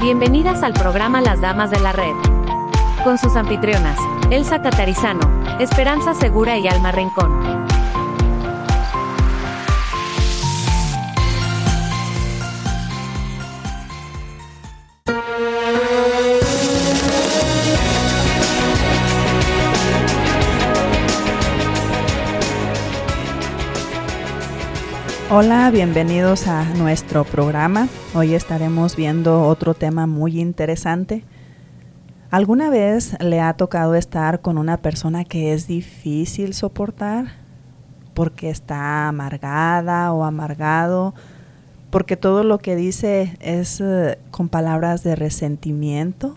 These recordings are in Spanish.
Bienvenidas al programa Las Damas de la Red. Con sus anfitrionas, Elsa Catarizano, Esperanza Segura y Alma Rincón. Hola, bienvenidos a nuestro programa. Hoy estaremos viendo otro tema muy interesante. ¿Alguna vez le ha tocado estar con una persona que es difícil soportar? Porque está amargada o amargado, porque todo lo que dice es con palabras de resentimiento.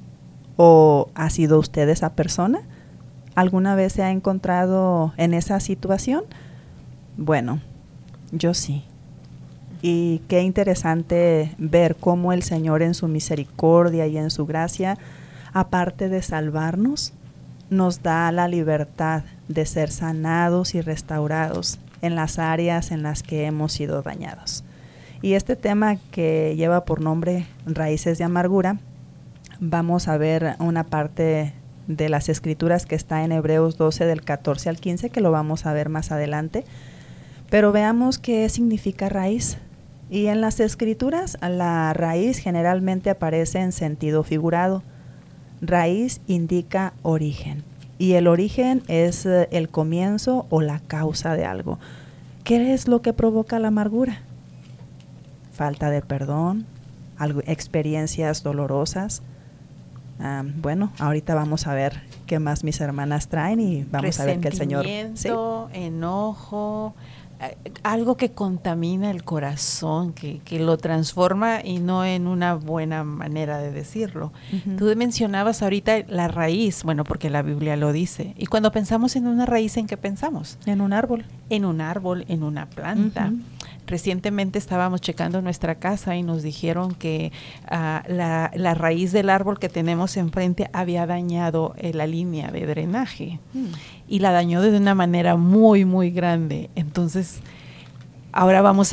¿O ha sido usted esa persona? ¿Alguna vez se ha encontrado en esa situación? Bueno, yo sí. Y qué interesante ver cómo el Señor en su misericordia y en su gracia, aparte de salvarnos, nos da la libertad de ser sanados y restaurados en las áreas en las que hemos sido dañados. Y este tema que lleva por nombre Raíces de Amargura, vamos a ver una parte de las Escrituras que está en Hebreos 12 del 14 al 15, que lo vamos a ver más adelante. Pero veamos qué significa raíz. Y en las Escrituras, la raíz generalmente aparece en sentido figurado. Raíz indica origen. Y el origen es el comienzo o la causa de algo. ¿Qué es lo que provoca la amargura? Falta de perdón, experiencias dolorosas. Bueno, ahorita vamos a ver qué más mis hermanas traen y vamos a ver que el Señor... Resentimiento, enojo, algo que contamina el corazón, que lo transforma y no en una buena manera de decirlo. Uh-huh. Tú mencionabas ahorita la raíz, bueno, porque la Biblia lo dice. Y cuando pensamos en una raíz, ¿en qué pensamos? En un árbol. En un árbol, en una planta. Uh-huh. Recientemente estábamos checando nuestra casa y nos dijeron que la raíz del árbol que tenemos enfrente había dañado la línea de drenaje y la dañó de una manera muy, muy grande. Entonces, ahora vamos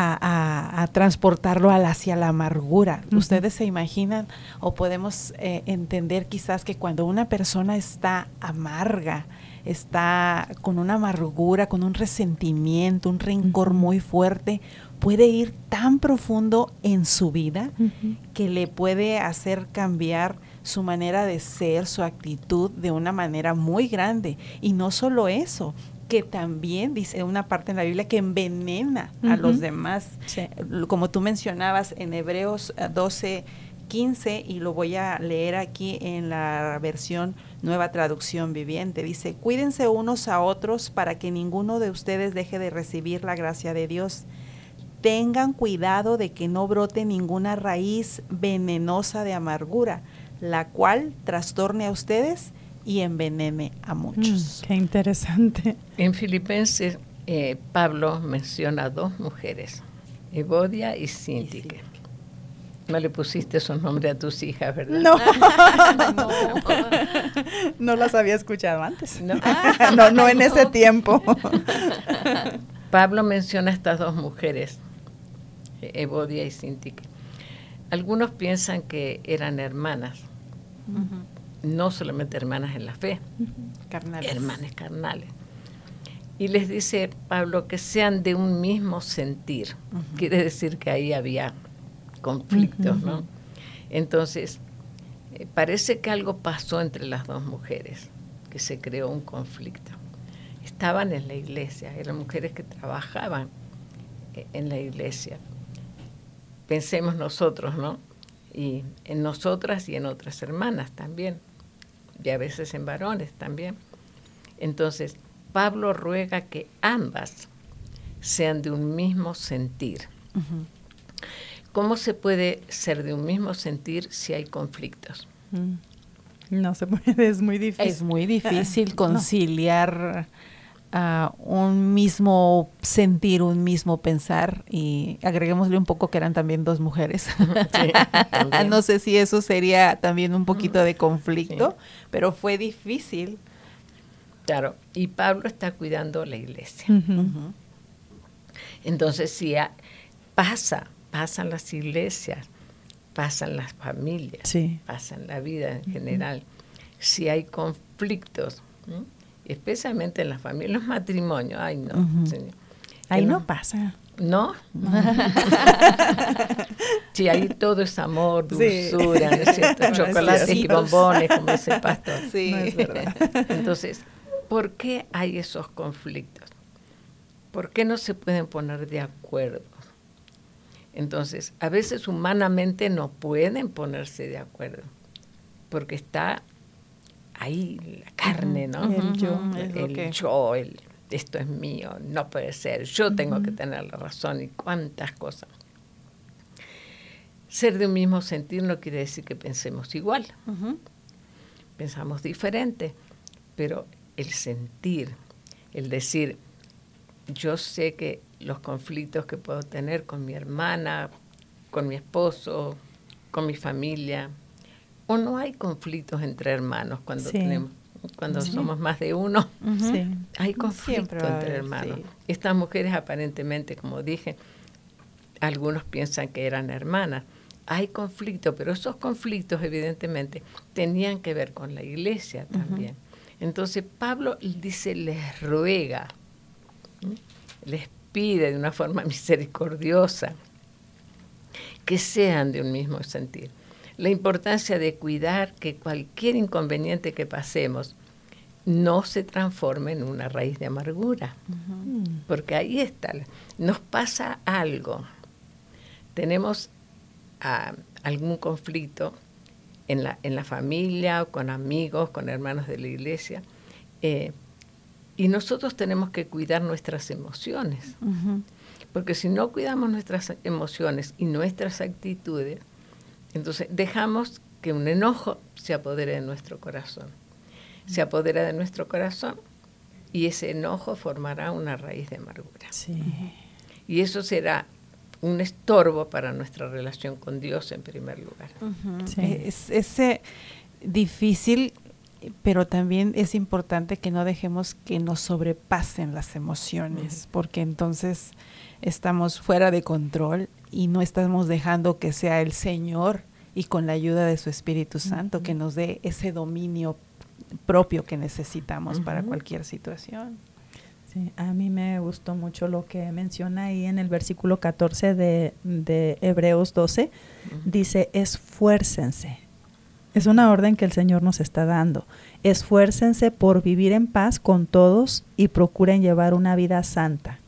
a transportarlo hacia la amargura. Uh-huh. ¿Ustedes se imaginan o podemos entender quizás que cuando una persona está amarga, está con una amargura, con un resentimiento, un rencor muy fuerte, puede ir tan profundo en su vida que le puede hacer cambiar su manera de ser, su actitud de una manera muy grande? Y no solo eso, que también dice una parte en la Biblia que envenena a los demás. Sí. Como tú mencionabas en Hebreos 12:15, y lo voy a leer aquí en la versión Nueva Traducción Viviente. Dice: cuídense unos a otros para que ninguno de ustedes deje de recibir la gracia de Dios. Tengan cuidado de que no brote ninguna raíz venenosa de amargura, la cual trastorne a ustedes y envenene a muchos. Qué interesante. En Filipenses, Pablo menciona dos mujeres, Evodia y Síntique. No le pusiste su nombre a tus hijas, ¿verdad? No. No las había escuchado antes. No en ese tiempo. Pablo menciona a estas dos mujeres, Evodia y Síntique. Algunos piensan que eran hermanas, no solamente hermanas en la fe, carnales. Hermanas carnales. Y les dice Pablo que sean de un mismo sentir. Quiere decir que ahí había conflictos, ¿no? Entonces, parece que algo pasó entre las dos mujeres, que se creó un conflicto. Estaban en la iglesia, eran mujeres que trabajaban en la iglesia. Pensemos nosotros, ¿no? Y en nosotras y en otras hermanas también, y a veces en varones también. Entonces, Pablo ruega que ambas sean de un mismo sentir. ¿Cómo se puede ser de un mismo sentir si hay conflictos? No se puede, es muy difícil. Es muy difícil conciliar un mismo sentir, un mismo pensar, y agreguémosle un poco que eran también dos mujeres. Sí, no sé si eso sería también un poquito de conflicto, sí, pero fue difícil. Claro, y Pablo está cuidando la iglesia. Entonces, si pasan las iglesias pasa en las familias, Sí. pasa en la vida en general. Si hay conflictos, especialmente en las familias, los matrimonios, ay no, señor. Ahí no pasa. ¿No? Sí, ahí todo es amor, Sí. dulzura, ¿no es cierto? Chocolates y bombones, como dice el pastor. Sí. No es verdad. Entonces, ¿por qué hay esos conflictos? ¿Por qué no se pueden poner de acuerdo? Entonces, a veces humanamente no pueden ponerse de acuerdo, porque está ahí la carne, ¿no? El yo. Esto es mío, no puede ser, yo tengo que tener la razón y cuántas cosas. Ser de un mismo sentir no quiere decir que pensemos igual, pensamos diferente, pero el sentir, el decir, yo sé que los conflictos que puedo tener con mi hermana, con mi esposo, con mi familia, o no hay conflictos entre hermanos cuando somos más de uno, Sí. hay conflicto Siempre va a entre haber, hermanos. sí. Estas mujeres aparentemente, como dije, algunos piensan que eran hermanas. Hay conflicto, pero esos conflictos evidentemente tenían que ver con la iglesia también. Entonces Pablo dice, les ruega, les pide de una forma misericordiosa que sean de un mismo sentir. La importancia de cuidar que cualquier inconveniente que pasemos no se transforme en una raíz de amargura, porque ahí está, nos pasa algo, tenemos algún conflicto en la familia, o con amigos, con hermanos de la iglesia, y nosotros tenemos que cuidar nuestras emociones, porque si no cuidamos nuestras emociones y nuestras actitudes, entonces dejamos que un enojo se apodere de nuestro corazón. Se apodera de nuestro corazón y ese enojo formará una raíz de amargura. Sí. Y eso será un estorbo para nuestra relación con Dios en primer lugar. Sí. Es difícil, pero también es importante que no dejemos que nos sobrepasen las emociones, porque entonces estamos fuera de control y no estamos dejando que sea el Señor y con la ayuda de su Espíritu Santo que nos dé ese dominio propio que necesitamos para cualquier situación. Sí, a mí me gustó mucho lo que menciona ahí en el versículo 14 de Hebreos 12. Dice, esfuércense. Es una orden que el Señor nos está dando. Esfuércense por vivir en paz con todos y procuren llevar una vida santa.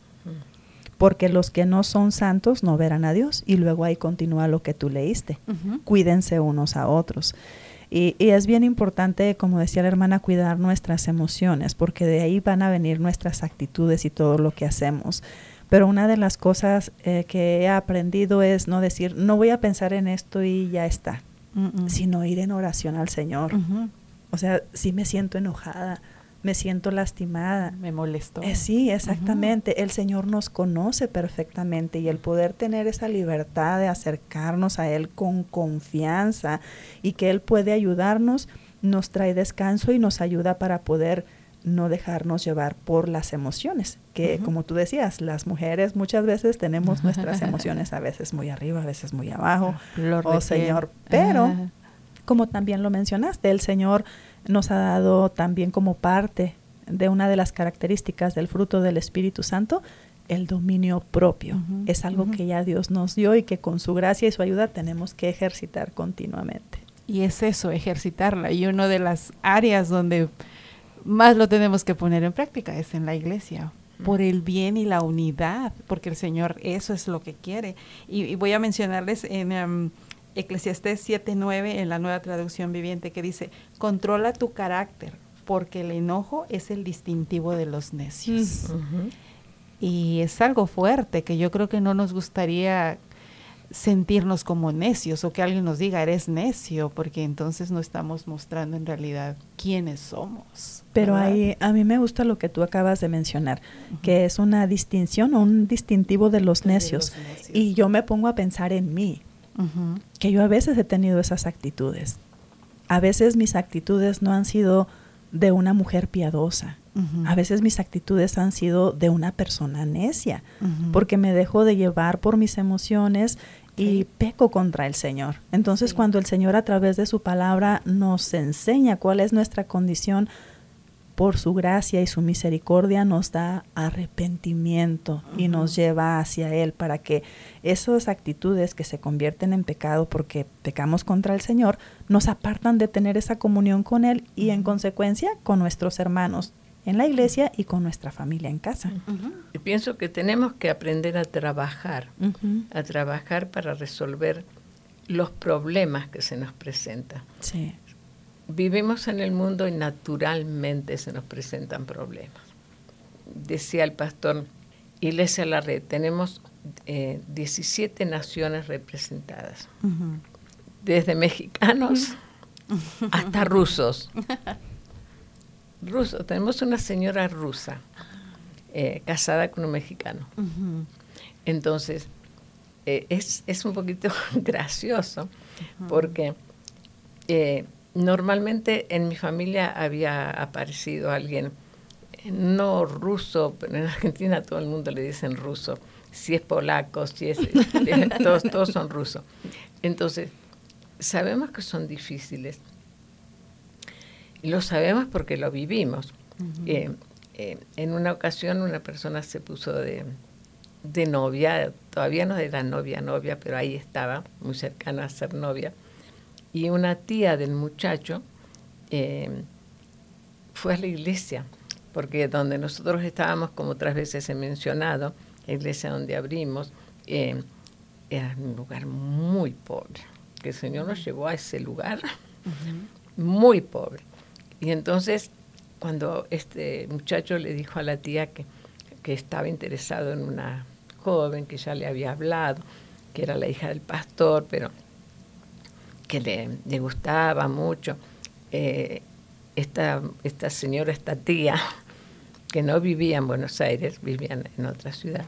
Porque los que no son santos no verán a Dios. Y luego ahí continúa lo que tú leíste. Cuídense unos a otros. Y es bien importante, como decía la hermana, cuidar nuestras emociones, porque de ahí van a venir nuestras actitudes y todo lo que hacemos. Pero una de las cosas que he aprendido es no decir, no voy a pensar en esto y ya está, sino ir en oración al Señor. O sea, si me siento enojada, me siento lastimada. Me molestó. Sí, exactamente. El Señor nos conoce perfectamente y el poder tener esa libertad de acercarnos a Él con confianza y que Él puede ayudarnos, nos trae descanso y nos ayuda para poder no dejarnos llevar por las emociones. Que como tú decías, las mujeres muchas veces tenemos nuestras emociones a veces muy arriba, a veces muy abajo. Señor, pero como también lo mencionaste, el Señor nos ha dado también como parte de una de las características del fruto del Espíritu Santo, el dominio propio. Es algo que ya Dios nos dio y que con su gracia y su ayuda tenemos que ejercitar continuamente. Y es eso, ejercitarla. Y una de las áreas donde más lo tenemos que poner en práctica es en la iglesia, por el bien y la unidad, porque el Señor eso es lo que quiere. Y voy a mencionarles en Eclesiastés 7:9 en la Nueva Traducción Viviente, que dice, controla tu carácter, porque el enojo es el distintivo de los necios. Y es algo fuerte, que yo creo que no nos gustaría sentirnos como necios, o que alguien nos diga, eres necio, porque entonces no estamos mostrando en realidad quiénes somos. Pero ¿verdad? ahí a mí me gusta lo que tú acabas de mencionar, que es una distinción o un distintivo de los necios. Y yo me pongo a pensar en mí. Que yo a veces he tenido esas actitudes. A veces mis actitudes no han sido de una mujer piadosa. A veces mis actitudes han sido de una persona necia, porque me dejo de llevar por mis emociones y peco contra el Señor. Entonces, cuando el Señor a través de su palabra nos enseña cuál es nuestra condición, por su gracia y su misericordia nos da arrepentimiento y nos lleva hacia Él para que esas actitudes que se convierten en pecado porque pecamos contra el Señor nos apartan de tener esa comunión con Él y en consecuencia con nuestros hermanos en la iglesia y con nuestra familia en casa. Y pienso que tenemos que aprender a trabajar para resolver los problemas que se nos presentan. Sí. Vivimos en el mundo y naturalmente se nos presentan problemas. Decía el pastor Iglesia La Red, tenemos 17 naciones representadas, desde mexicanos hasta rusos. Tenemos una señora rusa casada con un mexicano. Entonces, es un poquito gracioso porque normalmente en mi familia había aparecido alguien, no ruso, pero en Argentina a todo el mundo le dicen ruso, si es polaco, si es todos son rusos. Entonces, sabemos que son difíciles. Y lo sabemos porque lo vivimos. En una ocasión una persona se puso de novia, todavía no era novia, pero ahí estaba, muy cercana a ser novia. Y una tía del muchacho fue a la iglesia, porque donde nosotros estábamos, como otras veces he mencionado, la iglesia donde abrimos, era un lugar muy pobre, que el Señor nos llevó a ese lugar muy pobre. Y entonces, cuando este muchacho le dijo a la tía que estaba interesado en una joven que ya le había hablado, que era la hija del pastor, pero que le gustaba mucho, esta señora, esta tía, que no vivía en Buenos Aires, vivía en otra ciudad,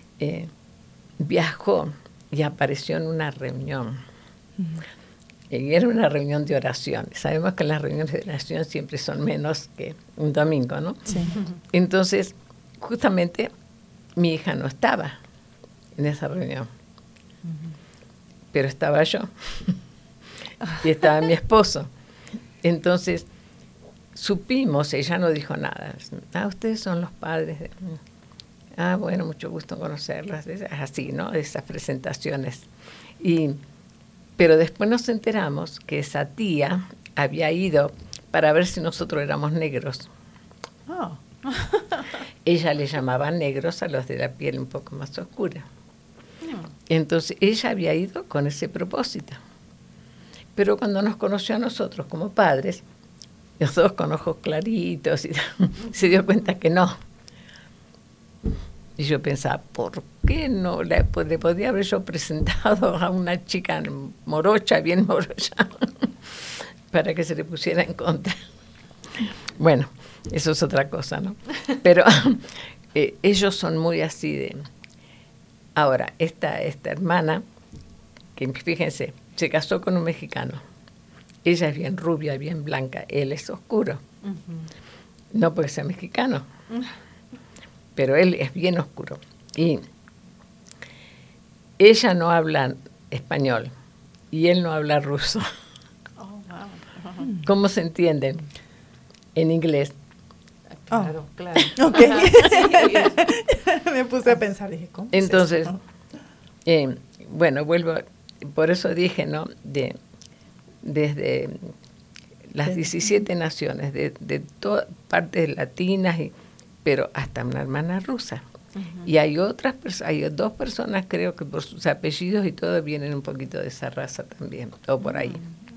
viajó y apareció en una reunión. Y era una reunión de oración. Sabemos que las reuniones de oración siempre son menos que un domingo, ¿no? Sí. Entonces, justamente, mi hija no estaba en esa reunión. Pero estaba yo. Y estaba mi esposo. Entonces, supimos, ella no dijo nada. Ustedes son los padres de... bueno, mucho gusto conocerlas. Así, ¿no? Esas presentaciones. Pero después nos enteramos que esa tía había ido para ver si nosotros éramos negros. Oh. Ella le llamaba negros a los de la piel un poco más oscura. Entonces, ella había ido con ese propósito. Pero cuando nos conoció a nosotros como padres, los dos con ojos claritos, y se dio cuenta que no. Y yo pensaba, ¿por qué no le podía haber yo presentado a una chica morocha, bien morocha, para que se le pusiera en contra? Bueno, eso es otra cosa, ¿no? Pero ellos son muy así de... Ahora, esta hermana, que fíjense, se casó con un mexicano. Ella es bien rubia, bien blanca. Él es oscuro. No puede ser mexicano. Pero él es bien oscuro. Y ella no habla español y él no habla ruso. Oh, wow. ¿Cómo se entienden? En inglés. Claro, claro. Okay. Me puse a pensar, dije, ¿cómo? Entonces, bueno, vuelvo, por eso dije, ¿no? Desde las 17 naciones, de todas partes latinas, pero hasta una hermana rusa. Y hay hay dos personas, creo que por sus apellidos y todo, vienen un poquito de esa raza también, o por ahí.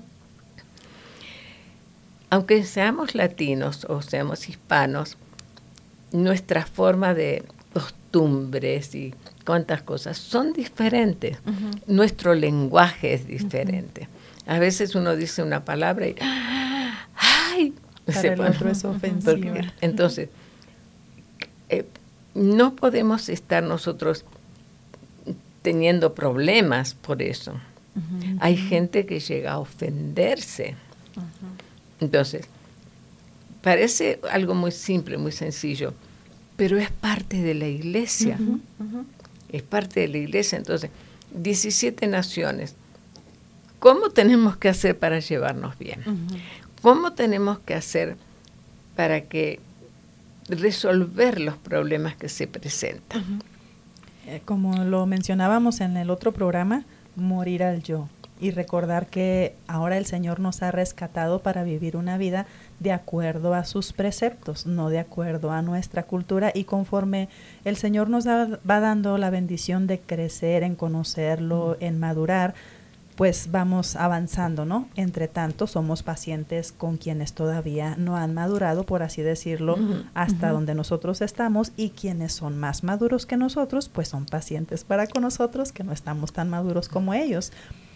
Aunque seamos latinos o seamos hispanos, nuestra forma de costumbres y cuántas cosas son diferentes. Nuestro lenguaje es diferente. A veces uno dice una palabra y ¡ay! Para el otro es ofensiva. Entonces, no podemos estar nosotros teniendo problemas por eso. Hay gente que llega a ofenderse. Entonces, parece algo muy simple, muy sencillo, pero es parte de la iglesia. Es parte de la iglesia. Entonces, 17 naciones. ¿Cómo tenemos que hacer para llevarnos bien? ¿Cómo tenemos que hacer para que resolver los problemas que se presentan? Como lo mencionábamos en el otro programa, morir al yo y recordar que ahora el Señor nos ha rescatado para vivir una vida de acuerdo a sus preceptos, no de acuerdo a nuestra cultura, y conforme el Señor nos va dando la bendición de crecer, en conocerlo, en madurar, pues vamos avanzando, ¿no? Entre tanto, somos pacientes con quienes todavía no han madurado, por así decirlo, hasta donde nosotros estamos, y quienes son más maduros que nosotros, pues son pacientes para con nosotros, que no estamos tan maduros como ellos.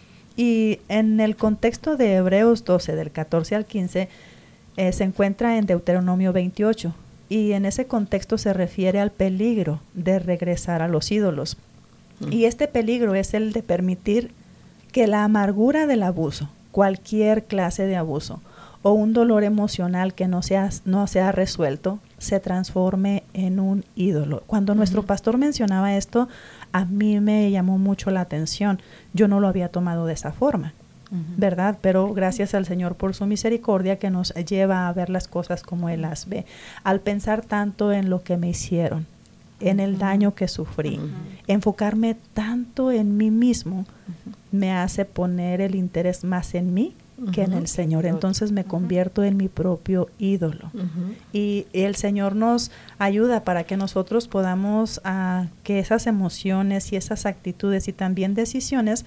Y en el contexto de Hebreos 12, del 14 al 15, se encuentra en Deuteronomio 28, y en ese contexto se refiere al peligro de regresar a los ídolos. Y este peligro es el de permitir que la amargura del abuso, cualquier clase de abuso, o un dolor emocional que no sea resuelto, se transforme en un ídolo. Cuando nuestro pastor mencionaba esto, a mí me llamó mucho la atención. Yo no lo había tomado de esa forma, ¿verdad? Pero gracias al Señor por su misericordia, que nos lleva a ver las cosas como Él las ve. Al pensar tanto en lo que me hicieron, en el daño que sufrí, enfocarme tanto en mí mismo, me hace poner el interés más en mí que en el Señor. Entonces me convierto en mi propio ídolo. Y el Señor nos ayuda para que nosotros podamos que esas emociones y esas actitudes y también decisiones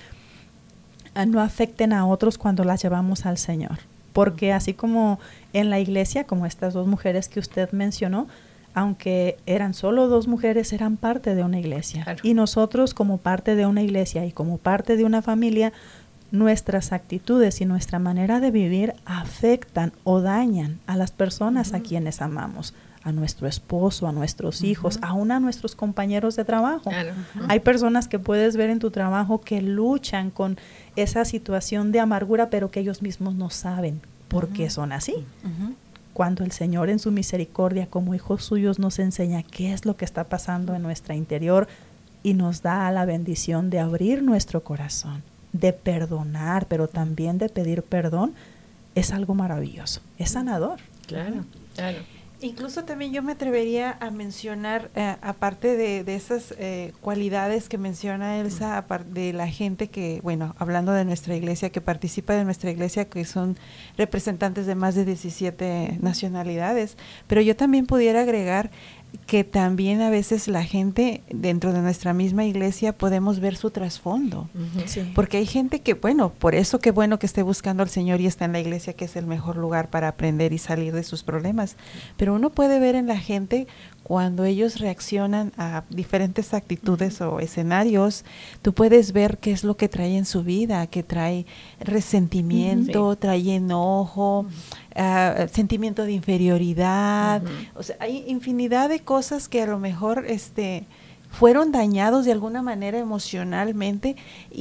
no afecten a otros cuando las llevamos al Señor. Porque así como en la iglesia, como estas dos mujeres que usted mencionó, aunque eran solo dos mujeres, eran parte de una iglesia. Claro. Y nosotros, como parte de una iglesia y como parte de una familia, nuestras actitudes y nuestra manera de vivir afectan o dañan a las personas a quienes amamos, a nuestro esposo, a nuestros hijos, aún a nuestros compañeros de trabajo. Claro. Hay personas que puedes ver en tu trabajo que luchan con esa situación de amargura, pero que ellos mismos no saben por qué son así. Cuando el Señor en su misericordia como hijos suyos nos enseña qué es lo que está pasando en nuestro interior y nos da la bendición de abrir nuestro corazón, de perdonar, pero también de pedir perdón, es algo maravilloso, es sanador. Claro, claro. Incluso también yo me atrevería a mencionar, aparte de esas cualidades que menciona Elsa, de la gente que, bueno, hablando de nuestra iglesia, que participa de nuestra iglesia, que son representantes de más de 17 nacionalidades, pero yo también pudiera agregar que también a veces la gente dentro de nuestra misma iglesia podemos ver su trasfondo, porque hay gente que, bueno, por eso qué bueno que esté buscando al Señor y está en la iglesia, que es el mejor lugar para aprender y salir de sus problemas, pero uno puede ver en la gente cuando ellos reaccionan a diferentes actitudes o escenarios, tú puedes ver qué es lo que trae en su vida, que trae resentimiento, trae enojo, sentimiento de inferioridad. O sea, hay infinidad de cosas que a lo mejor fueron dañados de alguna manera emocionalmente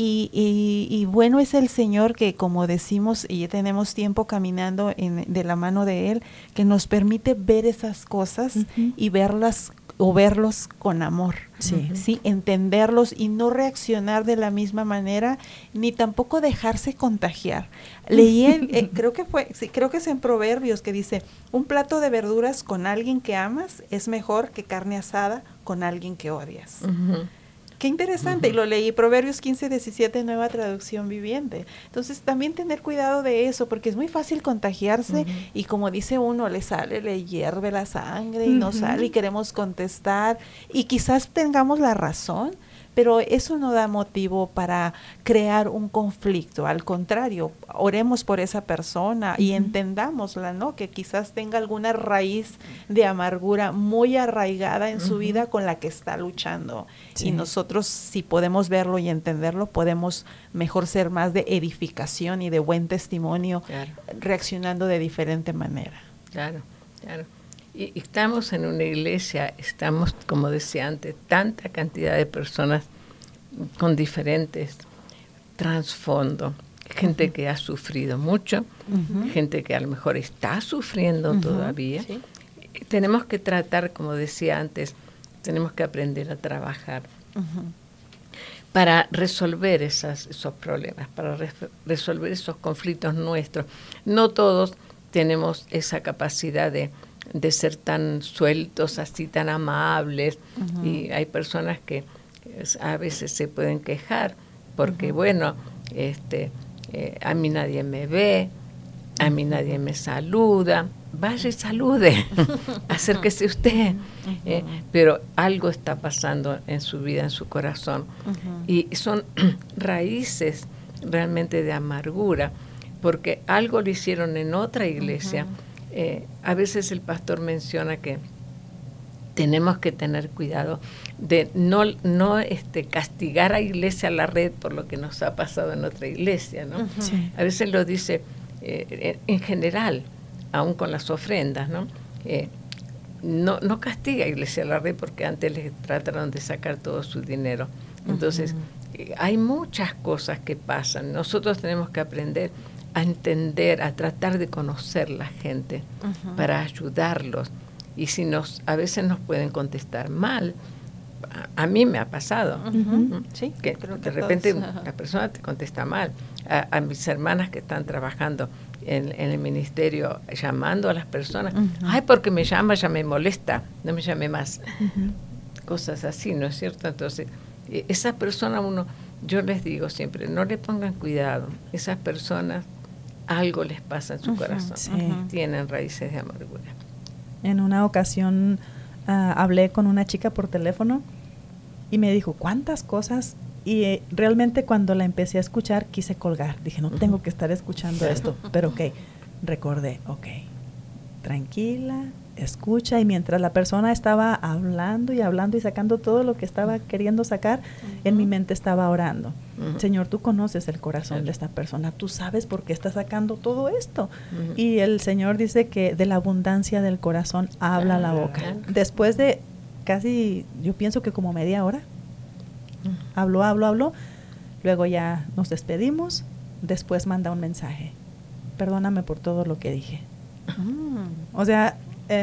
y bueno es el Señor que, como decimos, y ya tenemos tiempo caminando de la mano de Él, que nos permite ver esas cosas y verlas o verlos con amor, ¿sí? Entenderlos y no reaccionar de la misma manera, ni tampoco dejarse contagiar. Leí, creo que es en Proverbios, que dice, un plato de verduras con alguien que amas es mejor que carne asada con alguien que odias. Qué interesante, y lo leí, Proverbios 15:17, nueva traducción viviente. Entonces, también tener cuidado de eso, porque es muy fácil contagiarse y como dice uno, le hierve la sangre y no sale y queremos contestar y quizás tengamos la razón, pero eso no da motivo para crear un conflicto. Al contrario, oremos por esa persona y entendámosla, ¿no? Que quizás tenga alguna raíz de amargura muy arraigada en su vida con la que está luchando. Y nosotros, si podemos verlo y entenderlo, podemos mejor ser más de edificación y de buen testimonio, reaccionando de diferente manera. Claro, claro. Y estamos en una iglesia, estamos, como decía antes, tanta cantidad de personas con diferentes trasfondos, gente que ha sufrido mucho, gente que a lo mejor está sufriendo todavía. Tenemos que tratar, como decía antes, tenemos que aprender a trabajar. para resolver esos problemas, para resolver esos conflictos nuestros. No todos tenemos esa capacidad de ser tan sueltos, así tan amables, y hay personas que a veces se pueden quejar porque, bueno, a mí nadie me ve, a mí nadie me saluda. Vaya y salude, acérquese usted, pero algo está pasando en su vida, en su corazón, y son raíces realmente de amargura, porque algo lo hicieron en otra iglesia. A veces el pastor menciona que tenemos que tener cuidado de no castigar a Iglesia La Red por lo que nos ha pasado en otra iglesia, ¿no? Sí. A veces lo dice en general, aún con las ofrendas, ¿no? No castiga a Iglesia La Red porque antes les trataron de sacar todo su dinero. Entonces, hay muchas cosas que pasan. Nosotros tenemos que aprender a entender, a tratar de conocer la gente para ayudarlos. Y si a veces nos pueden contestar mal, a mí me ha pasado, sí, que de repente la persona te contesta mal. A mis hermanas que están trabajando en el ministerio, llamando a las personas, ay, porque me llama, ya me molesta, no me llame más. Cosas así, ¿no es cierto? Entonces, esas personas yo les digo siempre, no le pongan cuidado. Esas personas, algo les pasa en su corazón, tienen raíces de amargura. En una ocasión hablé con una chica por teléfono y me dijo, ¿cuántas cosas? Y realmente cuando la empecé a escuchar quise colgar. Dije, no tengo que estar escuchando esto. Pero recordé, tranquila, escucha. Y mientras la persona estaba hablando y sacando todo lo que estaba queriendo sacar, en mi mente estaba orando. Señor, tú conoces el corazón de esta persona, tú sabes por qué está sacando todo esto. Y el Señor dice que de la abundancia del corazón habla la boca. Después de casi, yo pienso que como media hora, habló, luego ya nos despedimos, después manda un mensaje, perdóname por todo lo que dije. O sea,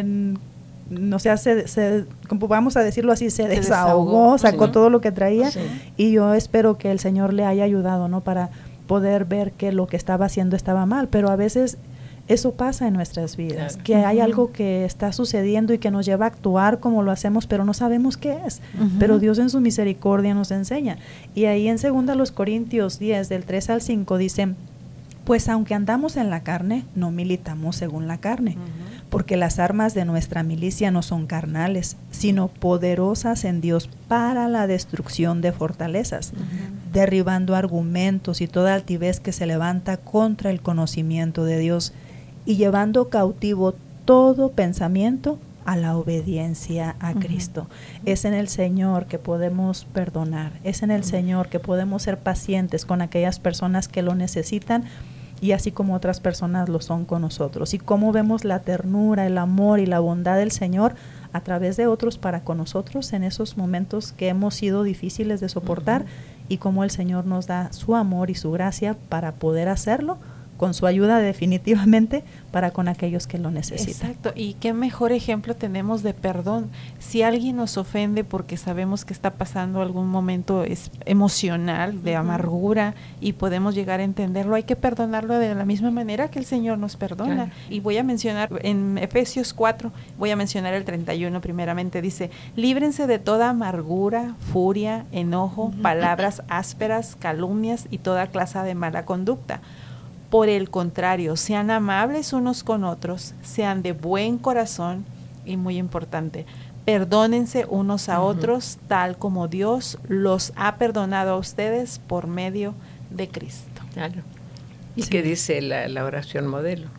como vamos a decirlo así, se desahogó, sacó todo lo que traía, y yo espero que el Señor le haya ayudado, ¿no? Para poder ver que lo que estaba haciendo estaba mal, pero a veces eso pasa en nuestras vidas, que hay algo que está sucediendo y que nos lleva a actuar como lo hacemos, pero no sabemos qué es. Pero Dios en su misericordia nos enseña. Y ahí en 2 Corintios 10, del 3 al 5, dice, pues aunque andamos en la carne, no militamos según la carne, porque las armas de nuestra milicia no son carnales, sino poderosas en Dios para la destrucción de fortalezas, derribando argumentos y toda altivez que se levanta contra el conocimiento de Dios, y llevando cautivo todo pensamiento a la obediencia a Cristo. Es en el Señor que podemos perdonar, es en el Señor que podemos ser pacientes con aquellas personas que lo necesitan, y así como otras personas lo son con nosotros. Y cómo vemos la ternura, el amor y la bondad del Señor a través de otros para con nosotros en esos momentos que hemos sido difíciles de soportar, y cómo el Señor nos da su amor y su gracia para poder hacerlo, con su ayuda definitivamente, para con aquellos que lo necesitan. Exacto, y qué mejor ejemplo tenemos de perdón. Si alguien nos ofende porque sabemos que está pasando algún momento emocional, de amargura, y podemos llegar a entenderlo, hay que perdonarlo de la misma manera que el Señor nos perdona. Claro. Y voy a mencionar, en Efesios 4, voy a mencionar el 31 primeramente, dice, líbrense de toda amargura, furia, enojo, palabras ásperas, calumnias y toda clase de mala conducta. Por el contrario, sean amables unos con otros, sean de buen corazón, y muy importante, perdónense unos a otros, tal como Dios los ha perdonado a ustedes por medio de Cristo. Claro. ¿Y qué dice la oración modelo?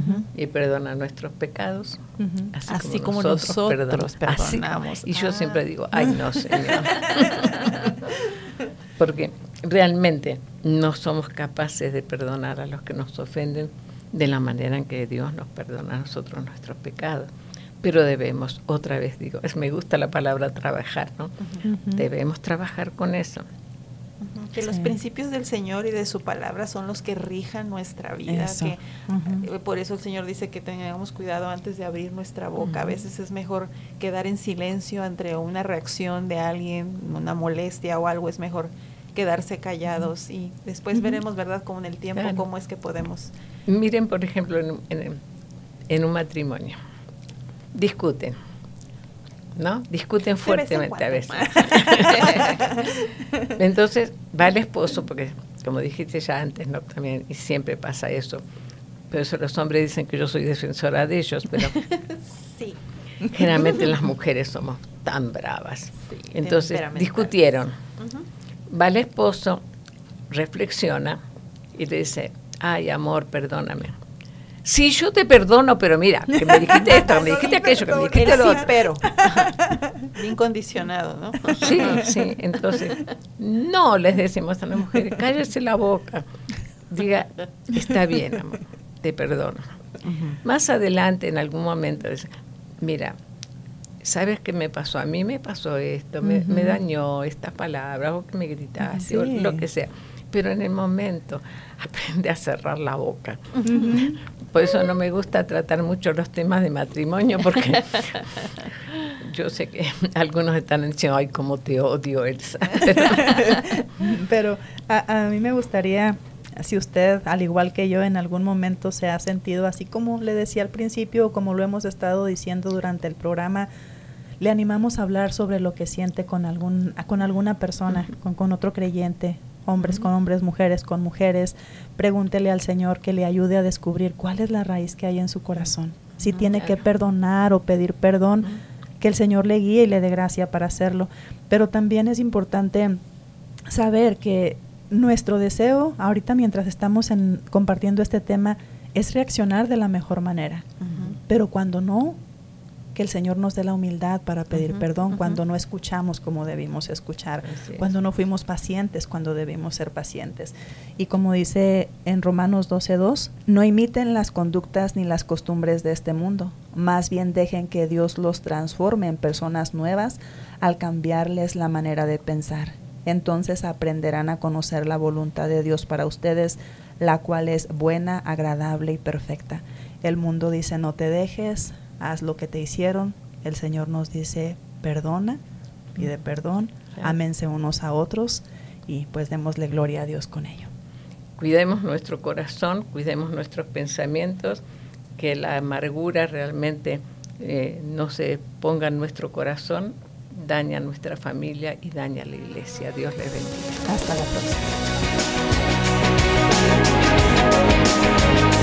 Y perdona nuestros pecados, así como nosotros perdonamos. Así. Y yo siempre digo, ay no, Señor. Porque realmente no somos capaces de perdonar a los que nos ofenden de la manera en que Dios nos perdona a nosotros nuestros pecados. Pero debemos, otra vez digo, me gusta la palabra trabajar, ¿no? Debemos trabajar con eso. Que los principios del Señor y de su palabra son los que rijan nuestra vida. Que, por eso el Señor dice que tengamos cuidado antes de abrir nuestra boca. A veces es mejor quedar en silencio ante una reacción de alguien, una molestia o algo. Es mejor quedarse callados y después veremos, ¿verdad?, con el tiempo cómo es que podemos. Miren, por ejemplo, en un matrimonio, discuten, ¿no? Discuten fuertemente a veces. Entonces va el esposo, porque como dijiste ya antes, ¿no? También, y siempre pasa eso. Pero eso los hombres dicen que yo soy defensora de ellos, pero sí. Generalmente las mujeres somos tan bravas. Sí, entonces discutieron. Va el esposo, reflexiona y le dice, ay, amor, perdóname. Sí, yo te perdono, pero mira, que me dijiste esto, que me dijiste aquello, que me dijiste lo otro. Pero, incondicionado, ¿no? Sí, sí, entonces, no les decimos a las mujeres, cállese la boca. Diga, está bien, amor, te perdono. Más adelante, en algún momento, dice, mira, ¿sabes qué me pasó? A mí me pasó esto, me dañó estas palabras, o que me gritaste, o lo que sea. Pero en el momento, aprende a cerrar la boca. Por eso no me gusta tratar mucho los temas de matrimonio, porque yo sé que algunos están diciendo, ay, cómo te odio, Elsa. Pero a mí me gustaría, si usted, al igual que yo, en algún momento se ha sentido así como le decía al principio, como lo hemos estado diciendo durante el programa, le animamos a hablar sobre lo que siente con alguna persona, con otro creyente, hombres con hombres, mujeres con mujeres. Pregúntele al Señor que le ayude a descubrir cuál es la raíz que hay en su corazón. Si tiene que perdonar o pedir perdón, que el Señor le guíe y le dé gracia para hacerlo. Pero también es importante saber que nuestro deseo, ahorita mientras estamos compartiendo este tema, es reaccionar de la mejor manera. Pero cuando no, que el Señor nos dé la humildad para pedir perdón, cuando no escuchamos como debimos escuchar, cuando no fuimos pacientes cuando debimos ser pacientes. Y como dice en Romanos 12:2, no imiten las conductas ni las costumbres de este mundo, más bien dejen que Dios los transforme en personas nuevas al cambiarles la manera de pensar. Entonces aprenderán a conocer la voluntad de Dios para ustedes, la cual es buena, agradable y perfecta. El mundo dice, no te dejes, haz lo que te hicieron. El Señor nos dice, perdona, pide perdón, ámense unos a otros y pues démosle gloria a Dios con ello. Cuidemos nuestro corazón, cuidemos nuestros pensamientos, que la amargura realmente no se ponga en nuestro corazón, daña a nuestra familia y daña a la iglesia. Dios les bendiga. Hasta la próxima.